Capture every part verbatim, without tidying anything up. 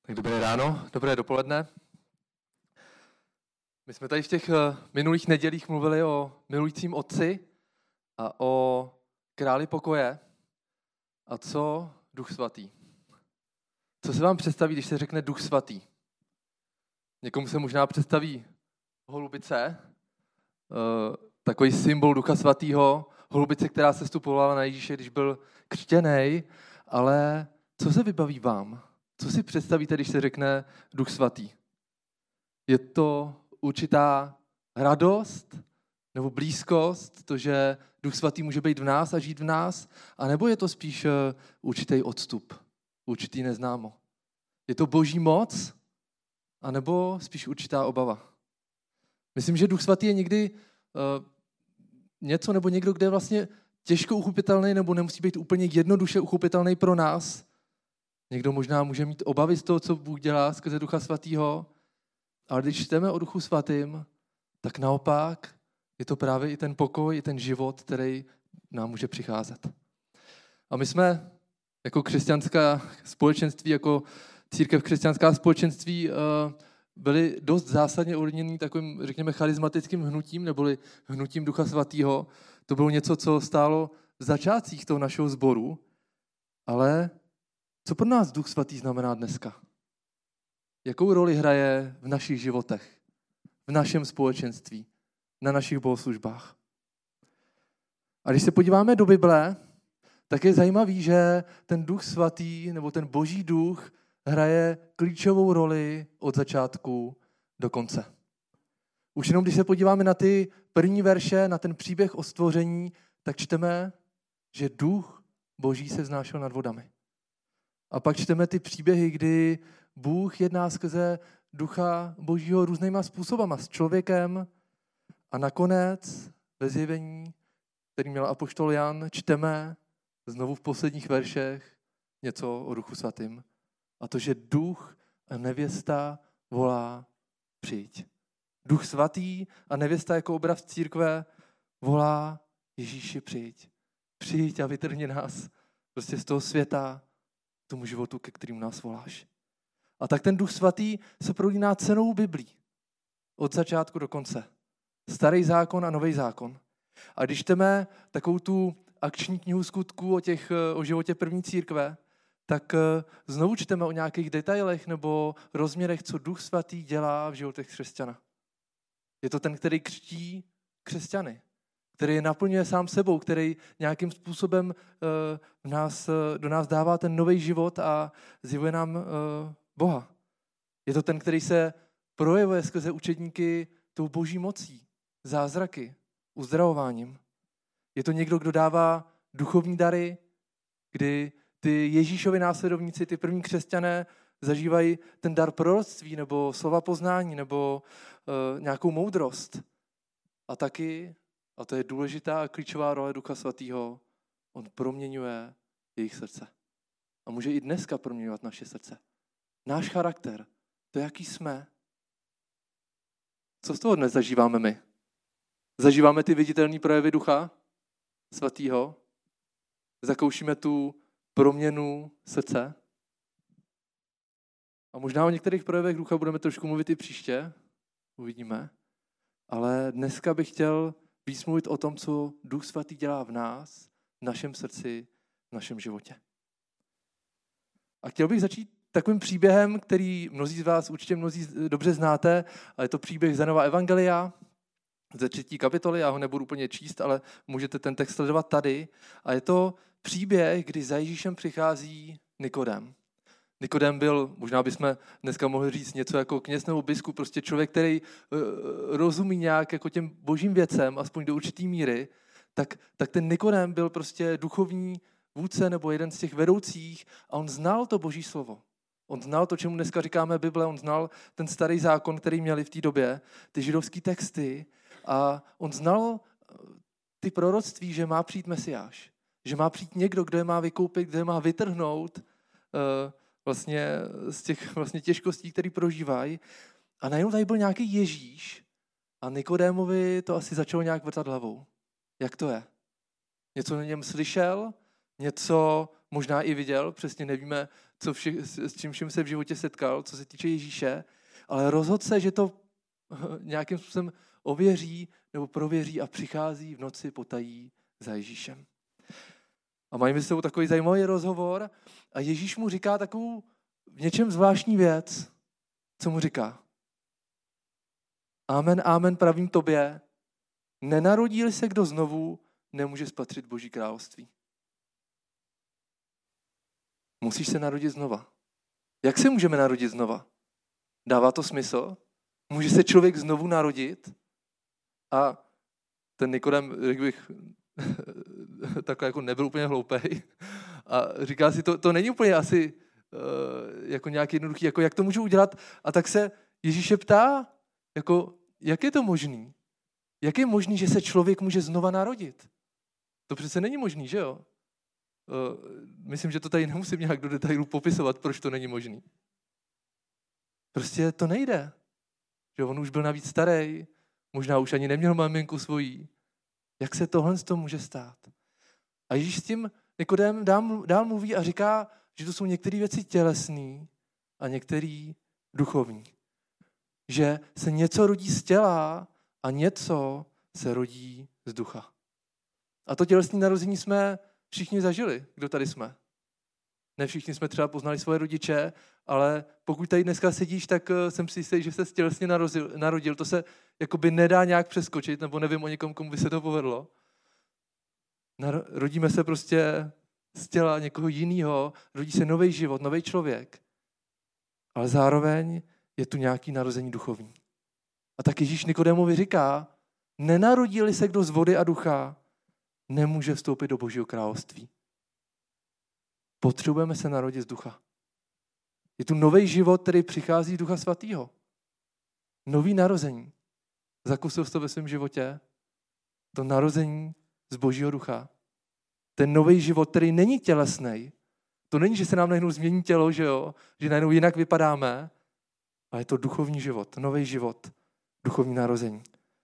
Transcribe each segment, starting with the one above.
Tak dobré ráno, dobré dopoledne. My jsme tady v těch minulých nedělích mluvili o milujícím otci a o králi pokoje. A co Duch svatý? Co se vám představí, když se řekne Duch svatý? Někomu se možná představí holubice, takový symbol Ducha svatýho, holubice, která se vstupovala na Ježíše, když byl křtěnej, ale co se vybaví vám? Co si představíte, když se řekne Duch svatý? Je to určitá radost nebo blízkost, to, že Duch svatý může být v nás a žít v nás, anebo je to spíš určitý odstup, určitý neznámo? Je to boží moc, anebo spíš určitá obava? Myslím, že Duch svatý je někdy uh, něco nebo někdo, kde je vlastně těžko uchopitelný nebo nemusí být úplně jednoduše uchopitelný pro nás. Někdo možná může mít obavy z toho, co Bůh dělá skrze Ducha svatýho, ale když čteme o Duchu svatým, tak naopak je to právě i ten pokoj, i ten život, který nám může přicházet. A my jsme jako křesťanská společenství, jako církev křesťanská společenství byli dost zásadně ovlivněni takovým, řekněme, charismatickým hnutím, neboli hnutím Ducha svatýho. To bylo něco, co stálo v začátcích toho našeho sboru, ale co pro nás Duch svatý znamená dneska? Jakou roli hraje v našich životech, v našem společenství, na našich bohoslužbách? A když se podíváme do Bible, tak je zajímavý, že ten Duch svatý nebo ten Boží duch hraje klíčovou roli od začátku do konce. Už jenom když se podíváme na ty první verše, na ten příběh o stvoření, tak čteme, že duch Boží se vznášel nad vodami. A pak čteme ty příběhy, kdy Bůh jedná skrze Ducha Božího různýma způsobama s člověkem a nakonec ve zjevení, který měl apoštol Jan, čteme znovu v posledních veršech něco o Duchu svatým. A to, že duch a nevěsta volá přijď. Duch svatý a nevěsta jako obraz církve volá Ježíši přijď. Přijď a vytrhni nás prostě z toho světa tomu životu, ke kterému nás voláš. A tak ten Duch svatý se prolíná cenou Biblí. Od začátku do konce. Starý zákon a nový zákon. A když čteme takovou tu akční knihu skutků o, těch, o životě první církve, tak znovu čteme o nějakých detailech nebo rozměrech, co Duch svatý dělá v životech křesťana. Je to ten, který křtí křesťany, který je naplňuje sám sebou, který nějakým způsobem uh, nás, uh, do nás dává ten nový život a zjevuje nám uh, Boha. Je to ten, který se projevuje skrze učedníky tou boží mocí, zázraky, uzdravováním. Je to někdo, kdo dává duchovní dary, kdy ty Ježíšovi následovníci, ty první křesťané, zažívají ten dar proroctví nebo slova poznání nebo uh, nějakou moudrost. A taky, a to je důležitá a klíčová role Ducha svatýho, on proměňuje jejich srdce. A může i dneska proměňovat naše srdce. Náš charakter, to, jaký jsme. Co z toho dnes zažíváme my? Zažíváme ty viditelné projevy Ducha svatýho? Zakoušíme tu proměnu srdce? A možná o některých projevech Ducha budeme trošku mluvit i příště, uvidíme. Ale dneska bych chtěl víc mluvit o tom, co Duch svatý dělá v nás, v našem srdci, v našem životě. A chtěl bych začít takovým příběhem, který mnozí z vás určitě mnozí dobře znáte, a je to příběh Zenova evangelia ze třetí kapitoly, já ho nebudu úplně číst, ale můžete ten text sledovat tady. A je to příběh, kdy za Ježíšem přichází Nikodem. Nikodem byl, možná bychom dneska mohli říct něco jako kněz nebo biskup, prostě člověk, který uh, rozumí nějak jako těm božím věcem, aspoň do určitý míry, tak, tak ten Nikodem byl prostě duchovní vůdce nebo jeden z těch vedoucích a on znal to boží slovo. On znal to, čemu dneska říkáme Bible, on znal ten starý zákon, který měli v té době, ty židovské texty a on znal ty proroctví, že má přijít Mesiáš, že má přijít někdo, kdo je má vykoupit, kdo je má vytrhnout uh, vlastně z těch vlastně těžkostí, které prožívají. A najednou tady byl nějaký Ježíš a Nikodémovi to asi začalo nějak vrtat hlavou. Jak to je? Něco o něm slyšel, něco možná i viděl, přesně nevíme co vše, s čím všem se v životě setkal, co se týče Ježíše, ale rozhodl se, že to nějakým způsobem ověří nebo prověří a přichází v noci potají za Ježíšem. A mají mezi sebou takový zajímavý rozhovor a Ježíš mu říká takovou v něčem zvláštní věc. Co mu říká? Amen, amen, pravím tobě, nenarodí-li se kdo znovu, nemůže spatřit Boží království. Musíš se narodit znova. Jak se můžeme narodit znova? Dává to smysl? Může se člověk znovu narodit? A ten Nikodem, řekl bych, takhle jako nebyl úplně hloupej. A říká si, to, to není úplně asi uh, jako nějak jednoduchý, jako jak to můžu udělat. A tak se Ježíše ptá, jako, jak je to možný? Jak je možný, že se člověk může znova narodit? To přece není možný, že jo? Uh, myslím, že to tady nemusím nějak do detailů popisovat, proč to není možný. Prostě to nejde. Že on už byl navíc starý, možná už ani neměl maminku svojí. Jak se tohle z toho může stát? A Ježíš s tím Nikodem dál, dál mluví a říká, že to jsou některé věci tělesné a některé duchovní. Že se něco rodí z těla a něco se rodí z ducha. A to tělesné narození jsme všichni zažili, kdo tady jsme. Ne všichni jsme třeba poznali svoje rodiče, ale pokud tady dneska sedíš, tak jsem si jistý, že se tělesně narodil, narodil. To se jakoby nedá nějak přeskočit, nebo nevím o někom, komu by se to povedlo. Rodíme se prostě z těla někoho jiného, rodí se nový život, nový člověk. Ale zároveň je tu nějaký narození duchovní. A tak Ježíš Nikodémovi říká, nenarodí-li se kdo z vody a ducha, nemůže vstoupit do Božího království. Potřebujeme se narodit z ducha. Je tu nový život, který přichází z Ducha Svatého. Nový narození. Zakusil jsi to ve svém životě? To narození z Božího ducha. Ten nový život, který není tělesný. To není, že se nám najednou změní tělo, že jo? Že najednou jinak vypadáme, ale je to duchovní život, nový život, duchovní narození.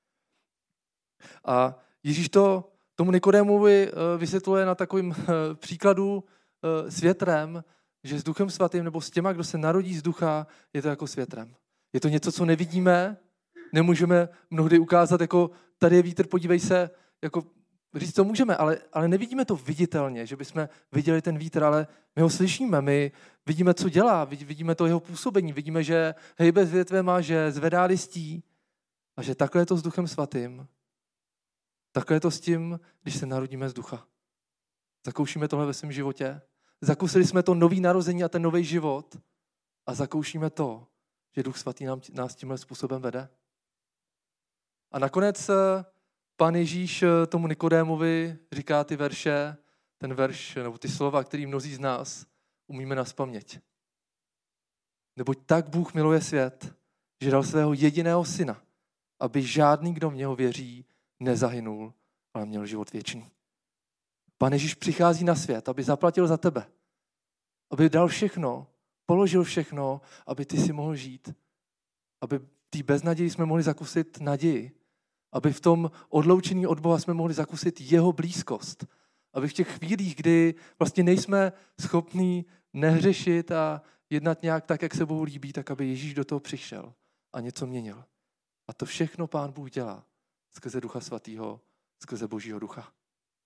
A Ježíš to tomu Nikodémovi vysvětluje na takovém příkladu s větrem, že s Duchem Svatým nebo s těma, kdo se narodí z ducha, je to jako s větrem. Je to něco, co nevidíme, nemůžeme mnohdy ukázat, jako tady je vítr, podívej se, jako říct to můžeme, ale, ale nevidíme to viditelně, že bychom viděli ten vítr, ale my ho slyšíme, my vidíme, co dělá, vidíme to jeho působení, vidíme, že hejbe s větvema, že zvedá listí a že takhle je to s Duchem Svatým. Takhle je to s tím, když se narodíme z ducha. Zakoušíme tohle ve svém životě. Zakusili jsme to nový narození a ten nový život a zakoušíme to, že Duch Svatý nám, nás tímhle způsobem vede. A nakonec Pán Ježíš tomu Nikodémovi říká ty verše, ten verš, nebo ty slova, který mnozí z nás umíme nazpaměť. Neboť tak Bůh miluje svět, že dal svého jediného syna, aby žádný, kdo v něho věří, nezahynul, ale měl život věčný. Pán Ježíš přichází na svět, aby zaplatil za tebe. Aby dal všechno, položil všechno, aby ty si mohl žít. Aby v té beznaději jsme mohli zakusit naději. Aby v tom odloučení od Boha jsme mohli zakusit jeho blízkost. Aby v těch chvílích, kdy vlastně nejsme schopní nehřešit a jednat nějak tak, jak se Bohu líbí, tak aby Ježíš do toho přišel a něco měnil. A to všechno Pán Bůh dělá skrze Ducha Svatého, skrze Božího ducha.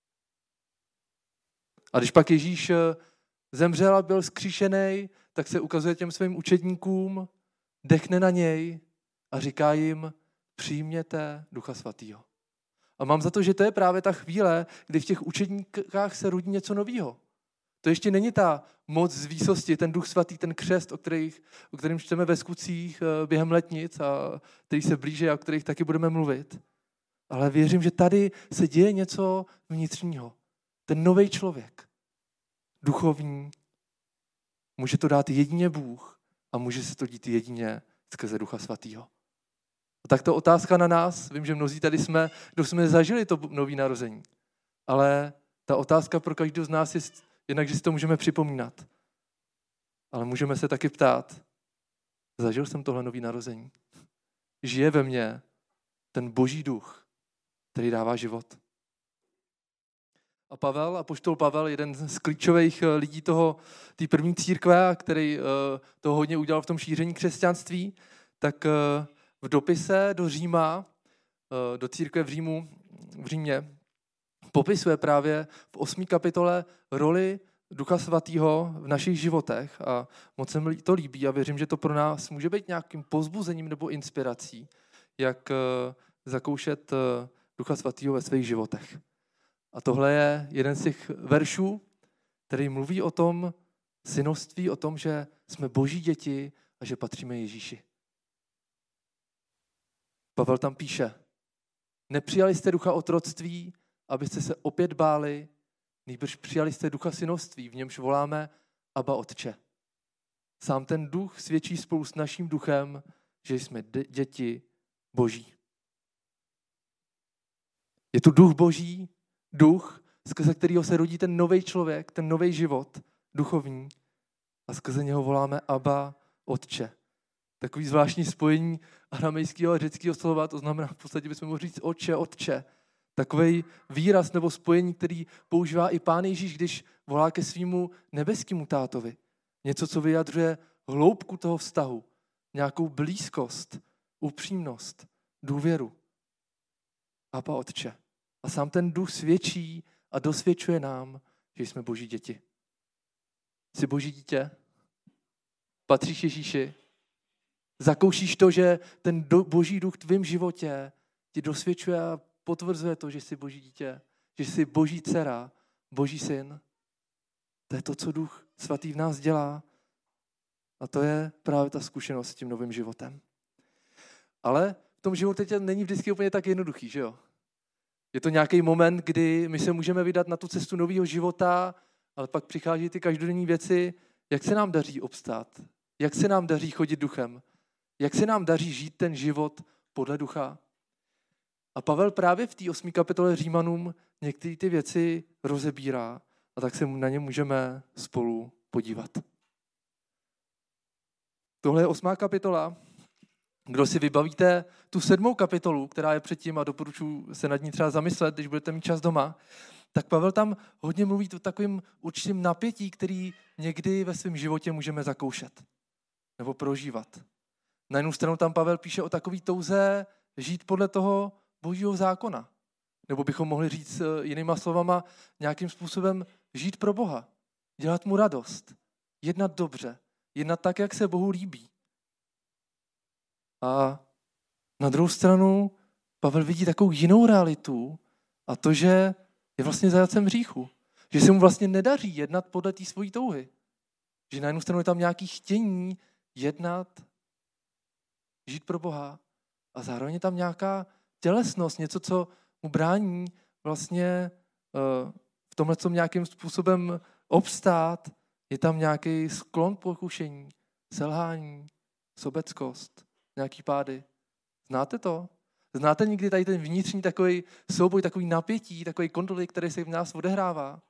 A když pak Ježíš zemřel a byl zkříšený, tak se ukazuje těm svým učedníkům, dechne na něj a říká jim, přijměte Ducha Svatého. A mám za to, že to je právě ta chvíle, kdy v těch učedníkách se rodí něco nového. To ještě není ta moc z výsosti, ten Duch Svatý, ten křest, o, kterých, o kterém čteme ve skutcích během letnic a který se blíže a o kterých taky budeme mluvit. Ale věřím, že tady se děje něco vnitřního. Ten nový člověk, duchovní, může to dát jedině Bůh a může se to dít jedině skrze Ducha Svatého. A tak to otázka na nás, vím, že mnozí tady jsme, kdo jsme zažili to nový narození, ale ta otázka pro každého z nás je jednak, že si to můžeme připomínat, ale můžeme se taky ptát, zažil jsem tohle nový narození? Žije ve mně ten Boží duch, který dává život? A Pavel, apoštol Pavel, jeden z klíčových lidí toho, té první církve, který to hodně udělal v tom šíření křesťanství, tak v dopise do Říma, do církve v Římu, v Římě, popisuje právě v osmé kapitole roli Ducha Svatého v našich životech a moc se mi to líbí a věřím, že to pro nás může být nějakým povzbuzením nebo inspirací, jak zakoušet Ducha Svatého ve svých životech. A tohle je jeden z těch veršů, který mluví o tom synoství, o tom, že jsme Boží děti a že patříme Ježíši. Pavel tam píše, nepřijali jste ducha otroctví, abyste se opět báli, nýbrž přijali jste ducha synoství, v němž voláme Abba Otče. Sám ten duch svědčí spolu s naším duchem, že jsme děti Boží. Je tu duch Boží, duch, skrze kterého se rodí ten nový člověk, ten nový život, duchovní, a skrze něho voláme Abba Otče. Takový zvláštní spojení aramejského a řeckého slova, to znamená, v podstatě bychom mohli říct Otče, Otče. Takový výraz nebo spojení, který používá i Pán Ježíš, když volá ke svýmu nebeskému tátovi. Něco, co vyjadřuje hloubku toho vztahu, nějakou blízkost, upřímnost, důvěru. Abba Otče. A sám ten duch svědčí a dosvědčuje nám, že jsme Boží děti. Jsi Boží dítě? Patříš Ježíši? Zakoušíš to, že ten Boží duch v tvém životě ti dosvědčuje a potvrzuje to, že jsi Boží dítě, že jsi Boží dcera, Boží syn. To je to, co Duch Svatý v nás dělá. A to je právě ta zkušenost s tím novým životem. Ale v tom životě není vždycky úplně tak jednoduchý, že jo? Je to nějaký moment, kdy my se můžeme vydat na tu cestu nového života, ale pak přichází ty každodenní věci, jak se nám daří obstát, jak se nám daří chodit duchem, jak se nám daří žít ten život podle ducha. A Pavel právě v té osmé kapitole Římanům některé ty věci rozebírá a tak se na ně můžeme spolu podívat. Tohle je osmá kapitola. Kdo si vybavíte tu sedmou kapitolu, která je předtím a doporučuji se nad ní třeba zamyslet, když budete mít čas doma, tak Pavel tam hodně mluví o takovým určitým napětí, který někdy ve svém životě můžeme zakoušet nebo prožívat. Na jednu stranu tam Pavel píše o takové touze žít podle toho Božího zákona. Nebo bychom mohli říct jinýma slovama nějakým způsobem žít pro Boha. Dělat mu radost. Jednat dobře. Jednat tak, jak se Bohu líbí. A na druhou stranu Pavel vidí takovou jinou realitu a to, že je vlastně zajatcem hříchu. Že se mu vlastně nedaří jednat podle té svojí touhy. Že na jednu stranu je tam nějaké chtění jednat, žít pro Boha a zároveň je tam nějaká tělesnost, něco, co mu brání vlastně v tomhle tom nějakým způsobem obstát. Je tam nějaký sklon k pokušení, selhání, sobeckost, nějaký pády. Znáte to? Znáte někdy tady ten vnitřní takový souboj, takový napětí, takový konflikt, který se v nás odehrává?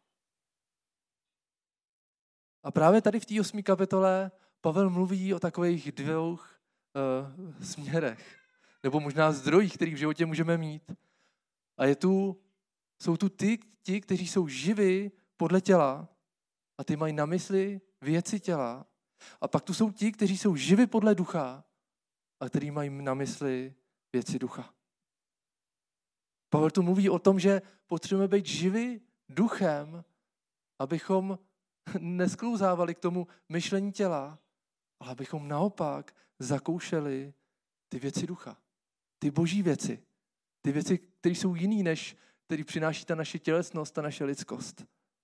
A právě tady v té osmé kapitole Pavel mluví o takových dvou uh, směrech, nebo možná zdrojích, kterých v životě můžeme mít. A je tu, jsou tu ty, ti, kteří jsou živí podle těla a ty mají na mysli věci těla. A pak tu jsou ti, kteří jsou živí podle ducha a kteří mají na mysli věci ducha. Pavel tu mluví o tom, že potřebujeme být živí duchem, abychom nesklouzávali k tomu myšlení těla, ale abychom naopak zakoušeli ty věci ducha. Ty boží věci. Ty věci, které jsou jiný, než které přináší ta naše tělesnost, ta naše lidskost.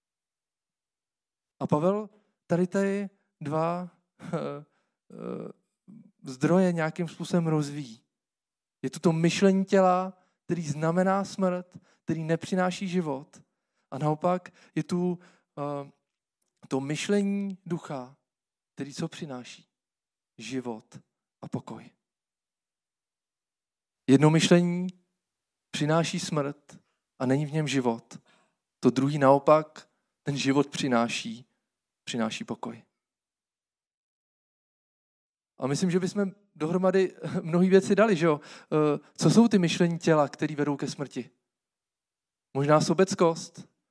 A Pavel tady ty dva zdroje nějakým způsobem rozvíjí. Je to to myšlení těla, který znamená smrt, který nepřináší život. A naopak je tu uh, to myšlení ducha, který co přináší? Život a pokoj. Jedno myšlení přináší smrt a není v něm život. To druhý naopak ten život přináší, přináší pokoj. A myslím, že bychom dohromady mnohé věci dali, že jo? Co jsou ty myšlení těla, které vedou ke smrti? Možná sobeckost,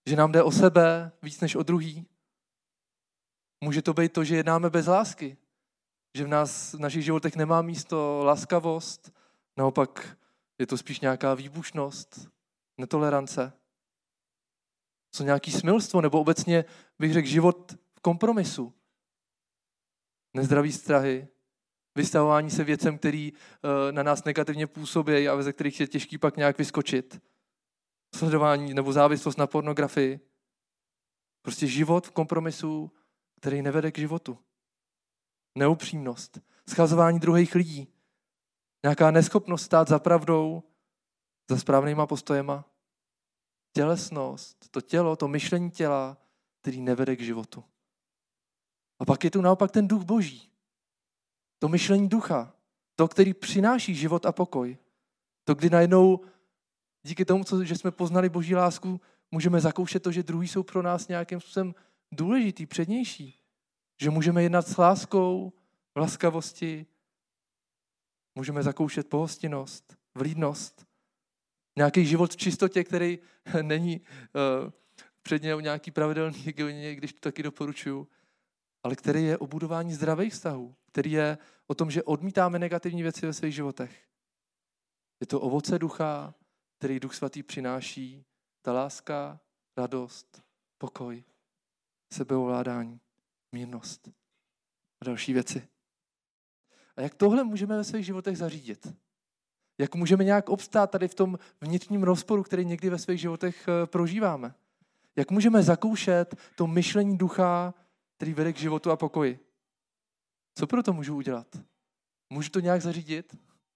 Že nám jde o sebe víc než o druhý. Může to být to, že jednáme bez lásky. Že v nás, v našich životech nemá místo laskavost, naopak je to spíš nějaká výbušnost, netolerance. Co nějaký smilstvo, nebo obecně bych řekl život v kompromisu. Nezdravý vztahy, vystavování se věcem, který na nás negativně působí a ze kterých je těžký pak nějak vyskočit. Sledování nebo závislost na pornografii. Prostě život v kompromisu, který nevede k životu. Neupřímnost, schazování druhých lidí, nějaká neschopnost stát za pravdou, za správnýma postojema. Tělesnost, to tělo, to myšlení těla, který nevede k životu. A pak je tu naopak ten duch boží. To myšlení ducha, to, který přináší život a pokoj. To, kdy najednou díky tomu, že jsme poznali boží lásku, můžeme zakoušet to, že druhý jsou pro nás nějakým způsobem důležitý, přednější. Že můžeme jednat s láskou, v laskavosti, můžeme zakoušet pohostinnost, vlídnost. Nějaký život v čistotě, který není uh, předně o nějaký pravidelný hygieně, když to taky doporučuju, ale který je o budování zdravých vztahů, který je o tom, že odmítáme negativní věci ve svých životech. Je to ovoce ducha, který Duch Svatý přináší, ta láska, radost, pokoj, sebeovládání, mírnost a další věci. A jak tohle můžeme ve svých životech zařídit? Jak můžeme nějak obstát tady v tom vnitřním rozporu, který někdy ve svých životech prožíváme? Jak můžeme zakoušet to myšlení ducha, který vede k životu a pokoji? Co pro to můžu udělat? Můžu to nějak zařídit?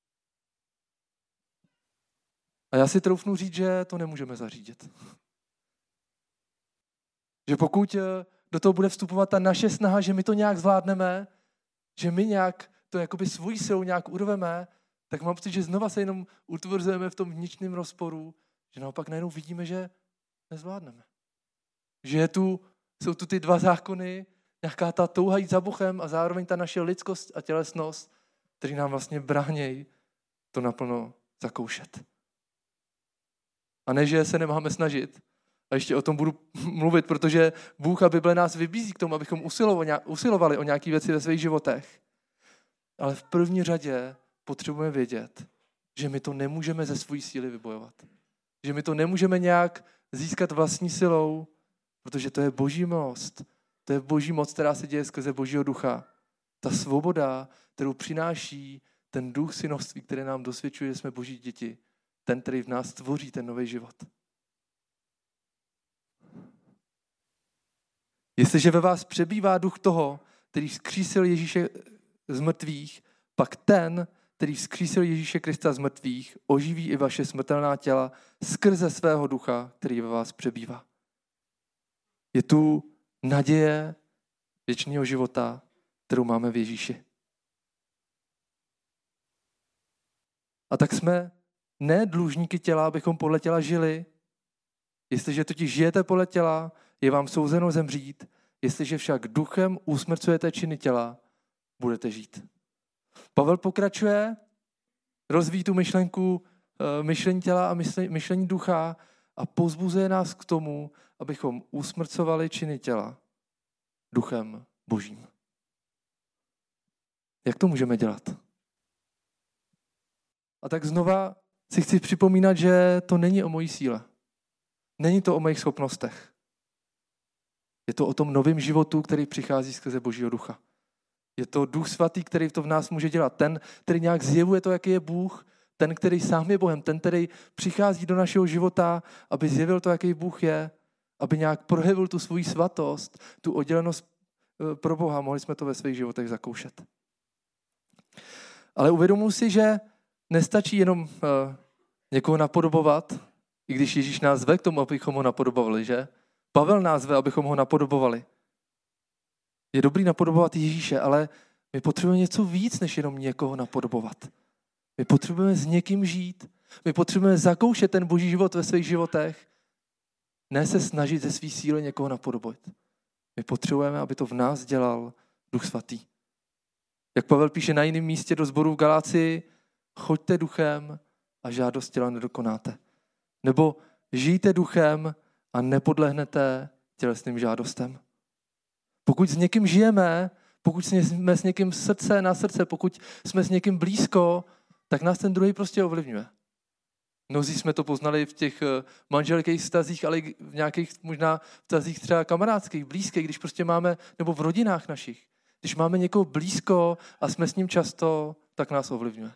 A já si troufnu říct, že to nemůžeme zařídit. Že pokud do toho bude vstupovat ta naše snaha, že my to nějak zvládneme, že my nějak to jakoby svojí silou nějak urveme, tak mám pocit, že znova se jenom utvrzujeme v tom vnitřním rozporu, že naopak najednou vidíme, že nezvládneme. Že je tu, jsou tu ty dva zákony, nějaká ta touha jít za Bohem a zároveň ta naše lidskost a tělesnost, který nám vlastně bránějí to naplno zakoušet. A ne, že se nemáme snažit. A ještě o tom budu mluvit, protože Bůh a Bible nás vybízí k tomu, abychom usilovali o nějaké věci ve svých životech. Ale v první řadě potřebujeme vědět, že my to nemůžeme ze své síly vybojovat. Že my to nemůžeme nějak získat vlastní silou, protože to je boží milost. To je boží moc, která se děje skrze božího ducha. Ta svoboda, kterou přináší ten duch synovství, který nám dosvědčuje, že jsme boží děti. Ten, který v nás tvoří ten nový život. Jestliže ve vás přebývá duch toho, který vzkřísil Ježíše z mrtvých, pak ten, který vzkřísil Ježíše Krista z mrtvých, oživí i vaše smrtelná těla skrze svého ducha, který ve vás přebývá. Je tu naděje věčného života, kterou máme v Ježíši. A tak jsme ne dlužníky těla, abychom podle těla žili. Jestliže totiž žijete podle těla, je vám souzeno zemřít. Jestliže však duchem usmrcujete činy těla, budete žít. Pavel pokračuje, rozvíjí tu myšlenku myšlení těla a myšlení ducha a povzbuzuje nás k tomu, abychom usmrcovali činy těla duchem božím. Jak to můžeme dělat? A tak znova si chci připomínat, že to není o mojí síle. Není to o mých schopnostech. Je to o tom novém životu, který přichází skrze Božího ducha. Je to Duch Svatý, který to v nás může dělat. Ten, který nějak zjevuje to, jaký je Bůh. Ten, který sám je Bohem. Ten, který přichází do našeho života, aby zjevil to, jaký Bůh je. Aby nějak projevil tu svoji svatost, tu oddělenost pro Boha. Mohli jsme to ve svých životech zakoušet. Ale uvědomuji si, že nestačí jenom uh, někoho napodobovat, i když Ježíš nás zve k tomu, abychom ho napodobovali, že? Pavel nás zve, abychom ho napodobovali. Je dobrý napodobovat Ježíše, ale my potřebujeme něco víc, než jenom někoho napodobovat. My potřebujeme s někým žít. My potřebujeme zakoušet ten boží život ve svých životech. Ne se snažit ze svý síly někoho napodobit. My potřebujeme, aby to v nás dělal Duch Svatý. Jak Pavel píše na jiném místě do sboru v Galácii, choďte duchem a žádost těla nedokonáte. Nebo žijte duchem a nepodlehnete tělesným žádostem. Pokud s někým žijeme, pokud jsme s někým srdce na srdce, pokud jsme s někým blízko, tak nás ten druhý prostě ovlivňuje. Mnozí jsme to poznali v těch manželských vztazích, ale i v nějakých možná vztazích třeba kamarádských, blízkých, když prostě máme, nebo v rodinách našich. Když máme někoho blízko a jsme s ním často, tak nás ovlivňuje.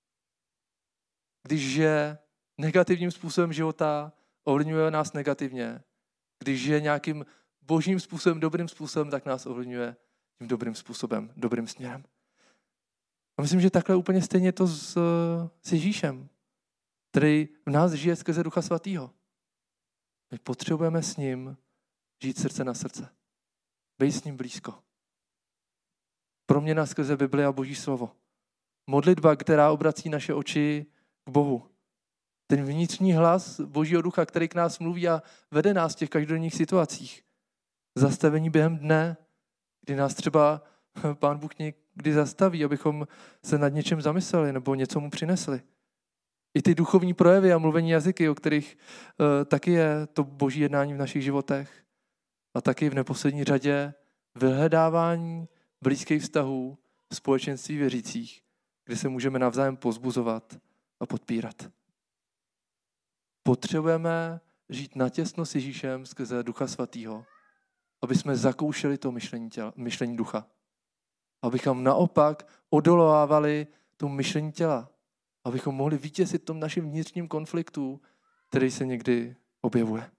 Když je negativním způsobem života, ovlivňuje nás negativně. Když je nějakým božím způsobem, dobrým způsobem, tak nás ovlivňuje tím dobrým způsobem, dobrým směrem. A myslím, že takhle úplně stejně to s, s Ježíšem, který v nás žije skrze Ducha Svatého. My potřebujeme s ním žít srdce na srdce. Být s ním blízko. Proměna skrze Bibli a Boží slovo. Modlitba, která obrací naše oči k Bohu. Ten vnitřní hlas Božího Ducha, který k nás mluví a vede nás v těch každodenních situacích. Zastavení během dne, kdy nás třeba Pán Bůh někdy zastaví, abychom se nad něčem zamysleli nebo něco mu přinesli. I ty duchovní projevy a mluvení jazyky, o kterých uh, taky je to Boží jednání v našich životech. A taky v neposlední řadě vyhledávání blízkých vztahů, společenství věřících, kde se můžeme navzájem povzbuzovat a podpírat. Potřebujeme žít natěsno s Ježíšem skrze Ducha Svatého, aby jsme zakoušeli to myšlení, těla, myšlení ducha. Abychom naopak odolávali tomu myšlení těla. Abychom mohli vítězit v tom našem vnitřním konfliktu, který se někdy objevuje.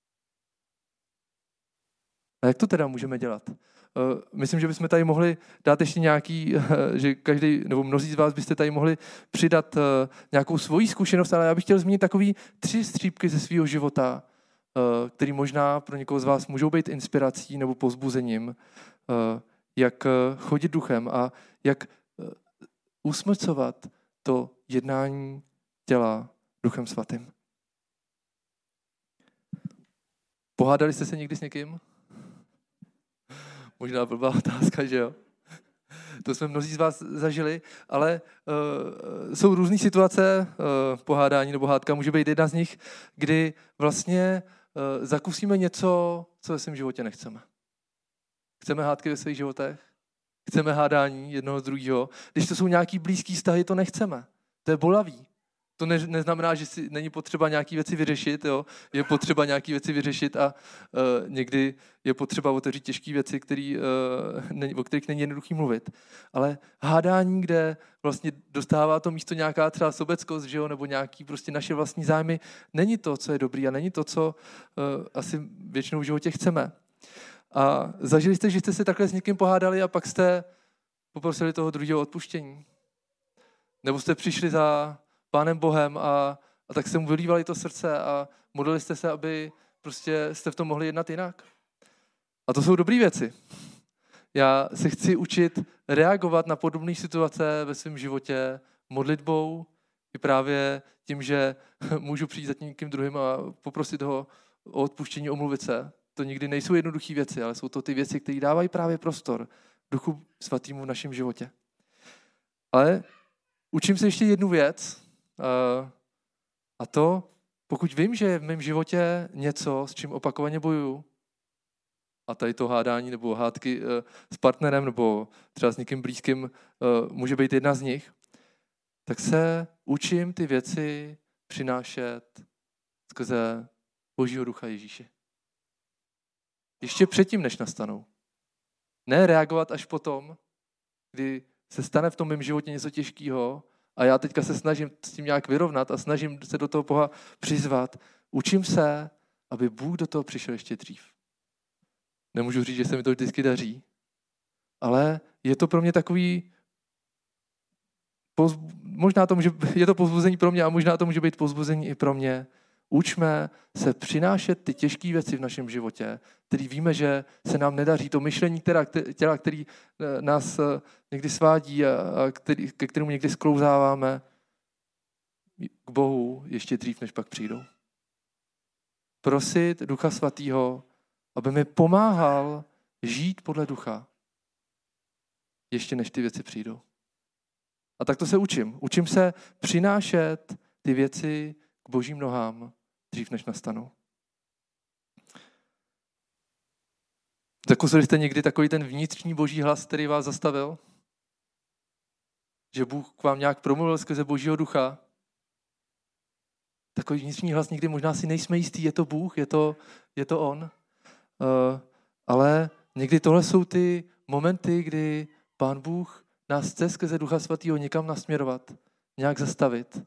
A jak to teda můžeme dělat? Myslím, že bychom tady mohli dát ještě nějaký, že každý, nebo mnozí z vás byste tady mohli přidat nějakou svoji zkušenost, ale já bych chtěl zmínit takový tři střípky ze svého života, který možná pro někoho z vás můžou být inspirací nebo povzbuzením, jak chodit duchem a jak usmrcovat to jednání těla Duchem Svatým. Pohádali jste se někdy s někým? Možná blbá otázka, že jo? To jsme mnozí z vás zažili, ale uh, jsou různé situace, uh, pohádání nebo hádka může být jedna z nich, kdy vlastně uh, zakusíme něco, co ve svém životě nechceme. Chceme hádky ve svých životech? Chceme hádání jednoho z druhého? Když to jsou nějaký blízký vztahy, to nechceme. To je bolavý. To ne, neznamená, že si není potřeba nějaké věci vyřešit. Jo? Je potřeba nějaké věci vyřešit a uh, někdy je potřeba otevřít těžké věci, který, uh, ne, o kterých není jednoduchý mluvit. Ale hádání, kde vlastně dostává to místo nějaká třeba sobeckost, že jo? Nebo nějaký prostě naše vlastní zájmy, není to, co je dobrý a není to, co uh, asi většinou v životě chceme. A zažili jste, že jste se takhle s někým pohádali a pak jste poprosili toho druhého odpuštění? Nebo jste přišli za Pánem Bohem a, a tak jste mu vylívali to srdce a modlili jste se, aby prostě jste v tom mohli jednat jinak? A to jsou dobré věci. Já se chci učit reagovat na podobné situace ve svém životě modlitbou i právě tím, že můžu přijít za někým druhým a poprosit ho o odpuštění, omluvit se. To nikdy nejsou jednoduché věci, ale jsou to ty věci, které dávají právě prostor Duchu Svatýmu v našem životě. Ale učím se ještě jednu věc a to, pokud vím, že je v mém životě něco, s čím opakovaně bojuju, a tady to hádání nebo hádky s partnerem nebo třeba s někým blízkým může být jedna z nich, tak se učím ty věci přinášet skrze Božího Ducha Ježíše. Ještě předtím, než nastanou. Ne reagovat až potom, kdy se stane v tom mém životě něco těžkého a já teďka se snažím s tím nějak vyrovnat a snažím se do toho Boha přizvat. Učím se, aby Bůh do toho přišel ještě dřív. Nemůžu říct, že se mi to vždycky daří, ale je to pro mě takový, pozbu, možná to může, je to povzbuzení pro mě a možná to může být povzbuzení i pro mě. Učme se přinášet ty těžké věci v našem životě, který víme, že se nám nedaří. To myšlení těla, těla který nás někdy svádí a který, ke kterému někdy sklouzáváme k Bohu ještě dřív, než pak přijdou. Prosit Ducha Svatého, aby mi pomáhal žít podle Ducha, ještě než ty věci přijdou. A tak to se učím. Učím se přinášet ty věci k Božím nohám dřív, než nastanou. Zakusili jste někdy takový ten vnitřní boží hlas, který vás zastavil? Že Bůh k vám nějak promluvil skrze božího ducha? Takový vnitřní hlas někdy možná si nejsme jistý, je to Bůh, je to, je to on. Uh, ale někdy tohle jsou ty momenty, kdy Pán Bůh nás chce skrze Ducha Svatého někam nasměrovat, nějak zastavit.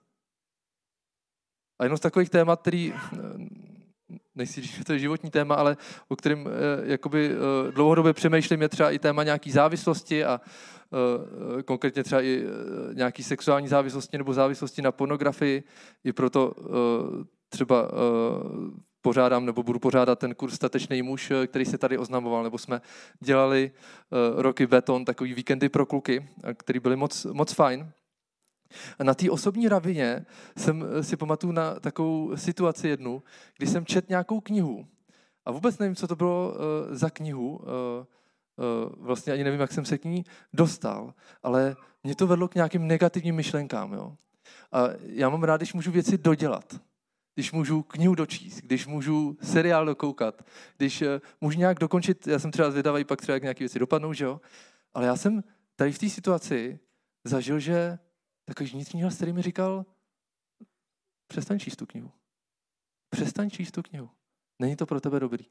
A jedno z takových témat, který, nechci říct, že to je životní téma, ale o kterém jakoby dlouhodobě přemýšlím, je třeba i téma nějaký závislosti a konkrétně třeba i nějaký sexuální závislosti nebo závislosti na pornografii. I proto třeba pořádám nebo budu pořádat ten kurz Statečný muž, který se tady oznamoval, nebo jsme dělali roky beton, takový víkendy pro kluky, který byly moc, moc fajn. A na té osobní ravině jsem si pamatuju na takovou situaci jednu, kdy jsem četl nějakou knihu a vůbec nevím, co to bylo uh, za knihu, uh, uh, vlastně ani nevím, jak jsem se k ní dostal, ale mě to vedlo k nějakým negativním myšlenkám. Jo? A já mám rád, když můžu věci dodělat, když můžu knihu dočíst, když můžu seriál dokoukat, když uh, můžu nějak dokončit, já jsem třeba zvědavý, pak třeba jak nějaké věci dopadnou, že jo? Ale já jsem tady v té situaci zažil, že takový vnitřní hlas, který mi říkal, přestaň číst tu knihu. Přestaň číst tu knihu. Není to pro tebe dobrý.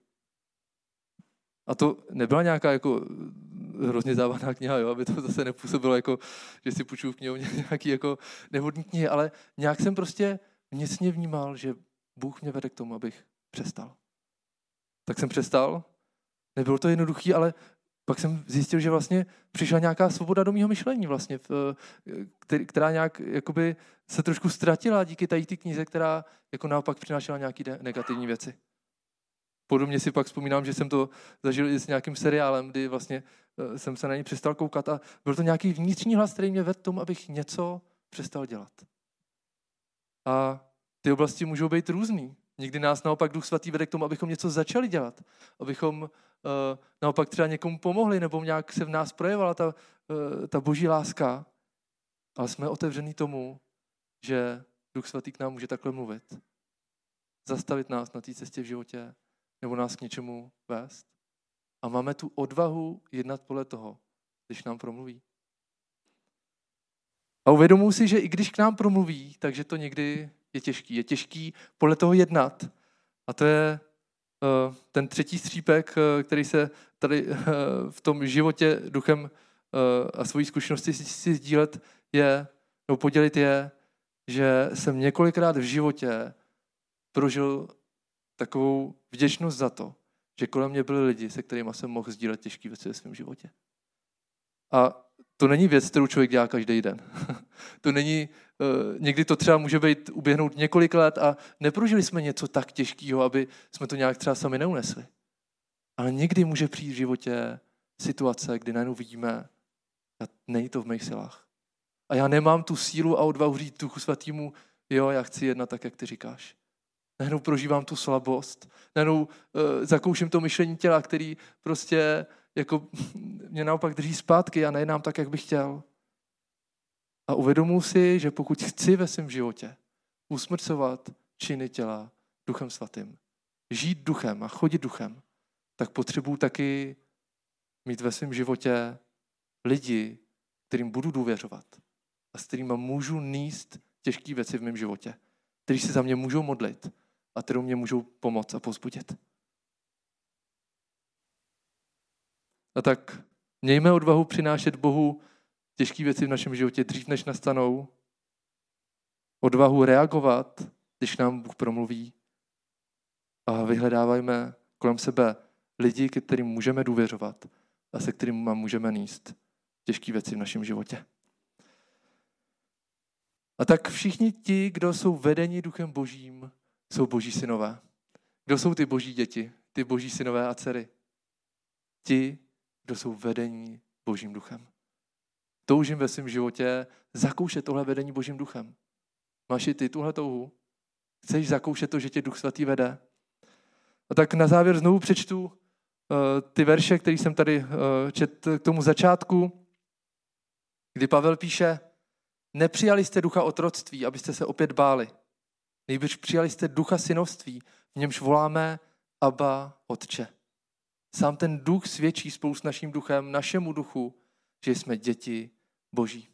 A to nebyla nějaká jako hrozně zábavná kniha, jo, aby to zase nepůsobilo jako, že si půjčuju knihu nějaký jako nevhodný knihy, ale nějak jsem prostě vnitřně vnímal, že Bůh mě vede k tomu, abych přestal. Tak jsem přestal. Nebylo to jednoduchý, ale pak jsem zjistil, že vlastně přišla nějaká svoboda do mýho myšlení, vlastně, která nějak jakoby se trošku ztratila díky tady té knize, která jako naopak přinášela nějaké negativní věci. Podobně si pak vzpomínám, že jsem to zažil i s nějakým seriálem, kdy vlastně jsem se na něj přestal koukat a byl to nějaký vnitřní hlas, který mě vedl k tomu, abych něco přestal dělat. A ty oblasti můžou být různý. Někdy nás naopak Duch Svatý vede k tomu, abychom něco začali dělat, abychom Uh, naopak třeba někomu pomohli, nebo nějak se v nás projevala ta, uh, ta boží láska. Ale jsme otevření tomu, že Duch Svatý k nám může takhle mluvit. Zastavit nás na té cestě v životě, nebo nás k něčemu vést. A máme tu odvahu jednat podle toho, když nám promluví. A uvědomuji si, že i když k nám promluví, takže to někdy je těžký. Je těžký podle toho jednat. A to je ten třetí střípek, který se tady v tom životě duchem a svojí zkušenosti si sdílet je, nebo podělit je, že jsem několikrát v životě prožil takovou vděčnost za to, že kolem mě byli lidi, se kterými jsem mohl sdílet těžké věci ve svém životě. A to není věc, kterou člověk dělá každý den. To není, uh, někdy to třeba může být uběhnout několik let a neprožili jsme něco tak těžkého, aby jsme to nějak třeba sami neunesli. Ale někdy může přijít v životě situace, kdy najednou vidíme, že není to v mých silách. A já nemám tu sílu a odvahu říct Duchu Svatýmu, jo, já chci jednat tak, jak ty říkáš. Najednou prožívám tu slabost, najednou uh, zakouším to myšlení těla, který prostě jako mě naopak drží zpátky a nejednám tak, jak bych chtěl. A uvědomuji si, že pokud chci ve svém životě usmrcovat činy těla Duchem Svatým, žít duchem a chodit duchem, tak potřebuji taky mít ve svém životě lidi, kterým budu důvěřovat a s kterými můžu nést těžké věci v mém životě, kteří se za mě můžou modlit a kterou mě můžou pomoct a povzbudit. A tak mějme odvahu přinášet Bohu těžké věci v našem životě dřív, než nastanou. Odvahu reagovat, když nám Bůh promluví. A vyhledávajme kolem sebe lidi, kterým můžeme důvěřovat a se kterými můžeme nést těžké věci v našem životě. A tak všichni ti, kdo jsou vedeni Duchem Božím, jsou Boží synové. Kdo jsou ty Boží děti, ty Boží synové a dcery? Ti, kdo jsou vedení Božím duchem. Toužím ve svém životě zakoušet tohle vedení Božím duchem. Máš i ty tuhle touhu? Chceš zakoušet to, že tě Duch Svatý vede? A tak na závěr znovu přečtu uh, ty verše, které jsem tady uh, četl k tomu začátku, kdy Pavel píše: nepřijali jste ducha otroctví, abyste se opět báli. Nejbrž přijali jste ducha synovství, v němž voláme Abba, Otče. Sám ten duch svědčí spolu s naším duchem, našemu duchu, že jsme děti Boží.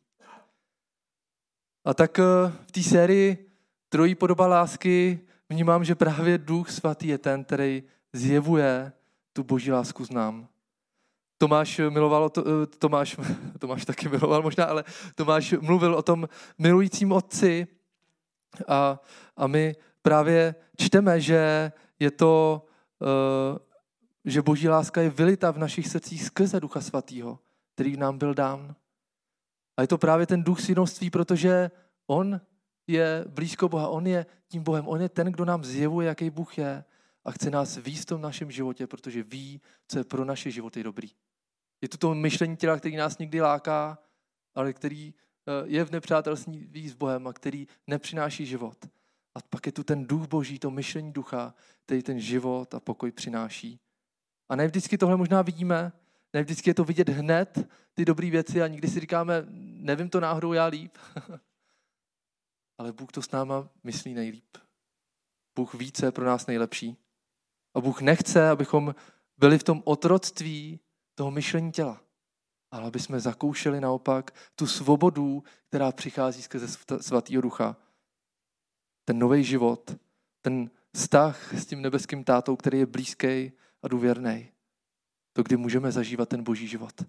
A tak v té sérii Trojí podoba lásky vnímám, že právě Duch Svatý je ten, který zjevuje tu Boží lásku z nám. Tomáš miloval, to, Tomáš, Tomáš taky miloval možná, ale Tomáš mluvil o tom milujícím otci a, a my právě čteme, že je to, že Boží láska je vylita v našich srdcích skrze Ducha Svatého, který nám byl dán. A je to právě ten duch synoství, protože on je blízko Boha, on je tím Bohem, on je ten, kdo nám zjevuje, jaký Bůh je a chce nás víc v tom našem životě, protože ví, co je pro naše životy dobrý. Je to to myšlení těla, který nás někdy láká, ale který je v nepřátelství s Bohem a který nepřináší život. A pak je tu ten duch Boží, to myšlení ducha, který ten život a pokoj přináší. A ne vždycky tohle možná vidíme, ne vždycky je to vidět hned, ty dobré věci a nikdy si říkáme, nevím to náhodou já líp. Ale Bůh to s náma myslí nejlíp. Bůh ví, co je pro nás nejlepší. A Bůh nechce, abychom byli v tom otroctví toho myšlení těla. Ale aby jsme zakoušeli naopak tu svobodu, která přichází skrze Svatýho Ducha. Ten nový život, ten vztah s tím nebeským tátou, který je blízký a důvěrný. To, kdy můžeme zažívat ten Boží život.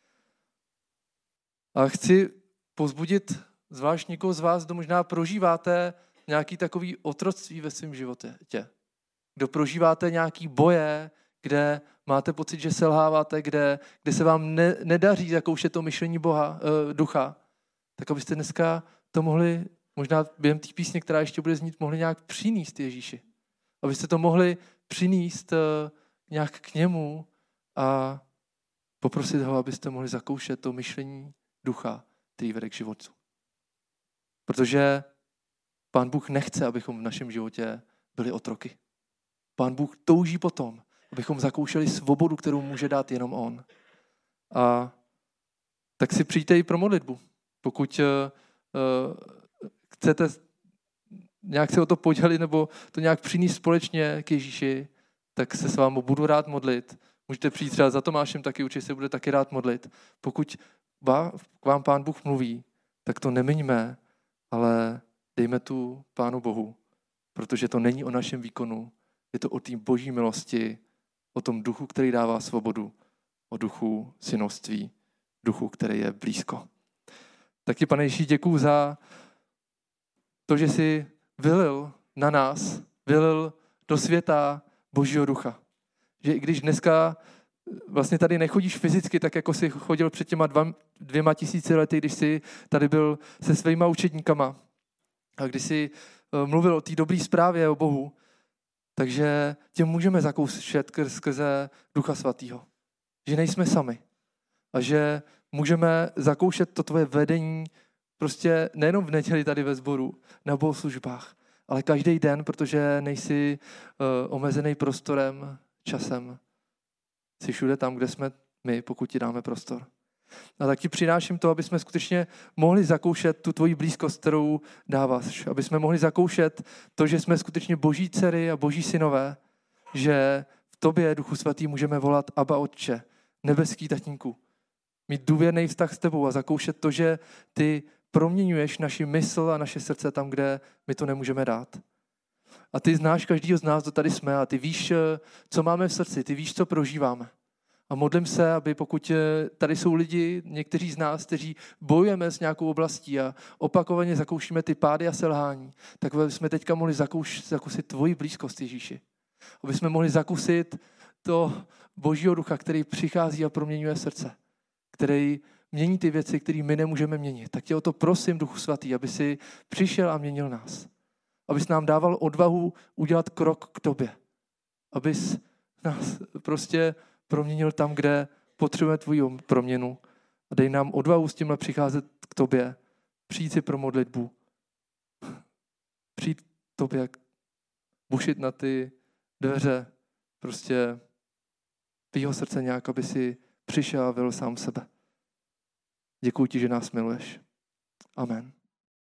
A chci povzbudit zvlášť někoho z vás, kdo možná prožíváte nějaký takový otroctví ve svém životě. Kdo prožíváte nějaký boje, kde máte pocit, že selháváte, kde, kde se vám ne, nedaří zakoušet to myšlení Boha, uh, ducha, tak abyste dneska to mohli, možná během té písně, která ještě bude znít, mohli nějak přinést Ježíši. Abyste to mohli přinést uh, nějak k němu a poprosit ho, abyste mohli zakoušet to myšlení ducha, který vede k životu. Protože Pán Bůh nechce, abychom v našem životě byli otroky. Pán Bůh touží potom, abychom zakoušeli svobodu, kterou může dát jenom on. A tak si přijďte i pro modlitbu. Pokud uh, chcete nějak se o to podělit nebo to nějak přinést společně k Ježíši, tak se s vámi budu rád modlit. Můžete přijít třeba za Tomášem taky, určitě se bude taky rád modlit. Pokud k vám Pán Bůh mluví, tak to nemiňme, ale dejme tu Pánu Bohu, protože to není o našem výkonu, je to o té Boží milosti, o tom duchu, který dává svobodu, o duchu synoství, duchu, který je blízko. Tak ti, Pane Ježíši, děkuju za to, že jsi vylil na nás, vylil do světa Božího ducha. Že i když dneska vlastně tady nechodíš fyzicky, tak jako jsi chodil před těma dva, dvěma tisíci lety, když jsi tady byl se svýma učedníkama a když jsi mluvil o té dobré zprávě o Bohu, takže tě můžeme zakoušet skrze Ducha Svatého. Že nejsme sami a že můžeme zakoušet to tvoje vedení prostě nejenom v neděli tady ve sboru, na bohoslužbách, ale každý den, protože nejsi uh, omezený prostorem, časem. Jsi všude tam, kde jsme my, pokud ti dáme prostor. A tak ti přináším to, aby jsme skutečně mohli zakoušet tu tvoji blízkost, kterou dáváš. Aby jsme mohli zakoušet to, že jsme skutečně Boží dcery a Boží synové, že v tobě, Duchu Svatý, můžeme volat Abba Otče, nebeský tatínku. Mít důvěrný vztah s tebou a zakoušet to, že ty proměňuješ naši mysl a naše srdce tam, kde my to nemůžeme dát. A ty znáš každýho z nás, kdo tady jsme a ty víš, co máme v srdci, ty víš, co prožíváme. A modlím se, aby pokud tady jsou lidi, někteří z nás, kteří bojujeme s nějakou oblastí a opakovaně zakoušíme ty pády a selhání, tak jsme teďka mohli zakouš, zakusit tvoji blízkost, Ježíši. Aby jsme mohli zakusit to Božího ducha, který přichází a proměňuje srdce, který mění ty věci, které my nemůžeme měnit. Tak tě o to prosím, Duchu Svatý, aby si přišel a měnil nás. Abys nám dával odvahu udělat krok k tobě. Abys nás prostě proměnil tam, kde potřebujeme tvoji proměnu. A dej nám odvahu s tímhle přicházet k tobě. Přijít si pro modlitbu. Přijít k tobě, bušit na ty dveře. Prostě tvýho srdce nějak, aby si přišel a byl sám sebe. Děkuji ti, že nás miluješ. Amen.